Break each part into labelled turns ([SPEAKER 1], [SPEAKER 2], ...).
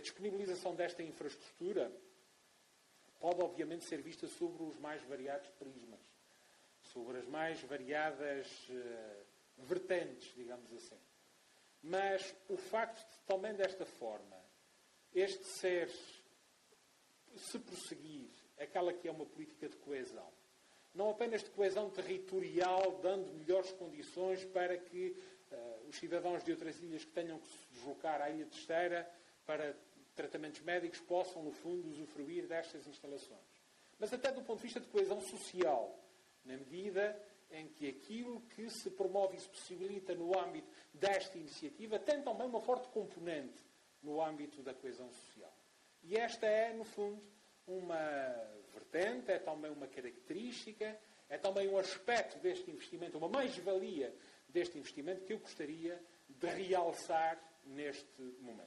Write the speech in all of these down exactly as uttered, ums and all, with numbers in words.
[SPEAKER 1] disponibilização desta infraestrutura pode, obviamente, ser vista sobre os mais variados prismas, sobre as mais variadas uh, vertentes, digamos assim. Mas o facto de, também desta forma, este ser, se prosseguir aquela que é uma política de coesão, não apenas de coesão territorial, dando melhores condições para que uh, os cidadãos de outras ilhas que tenham que se deslocar à Ilha Terceira para tratamentos médicos possam, no fundo, usufruir destas instalações. Mas até do ponto de vista de coesão social, na medida em que aquilo que se promove e se possibilita no âmbito desta iniciativa tem também uma forte componente no âmbito da coesão social. E esta é, no fundo, uma vertente, é também uma característica, é também um aspecto deste investimento, uma mais-valia deste investimento que eu gostaria de realçar neste momento.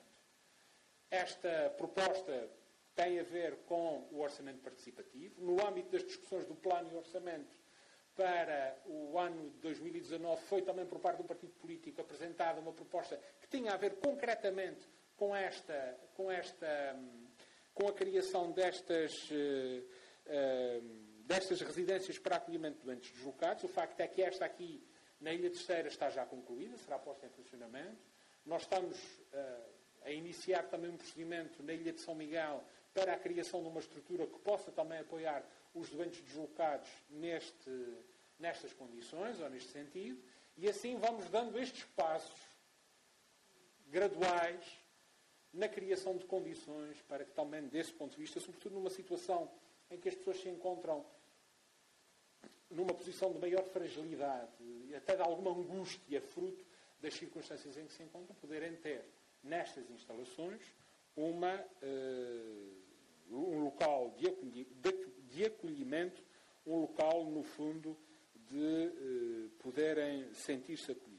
[SPEAKER 1] Esta proposta tem a ver com o orçamento participativo. No âmbito das discussões do plano e orçamento para o ano de dois mil e dezanove, foi também por parte do partido político apresentada uma proposta que tinha a ver concretamente com esta, com esta, com a criação destas, uh, uh, destas residências para acolhimento de doentes deslocados. O facto é que esta aqui, na Ilha Terceira, está já concluída, será posta em funcionamento. Nós estamos uh, a iniciar também um procedimento na Ilha de São Miguel para a criação de uma estrutura que possa também apoiar os doentes deslocados neste, nestas condições, ou neste sentido, e assim vamos dando estes passos graduais na criação de condições para que também, desse ponto de vista, sobretudo numa situação em que as pessoas se encontram numa posição de maior fragilidade e até de alguma angústia fruto das circunstâncias em que se encontram, poderem ter nestas instalações uma, uh, um local de, acolhi, de, de acolhimento, um local, no fundo, de uh, poderem sentir-se acolhidos.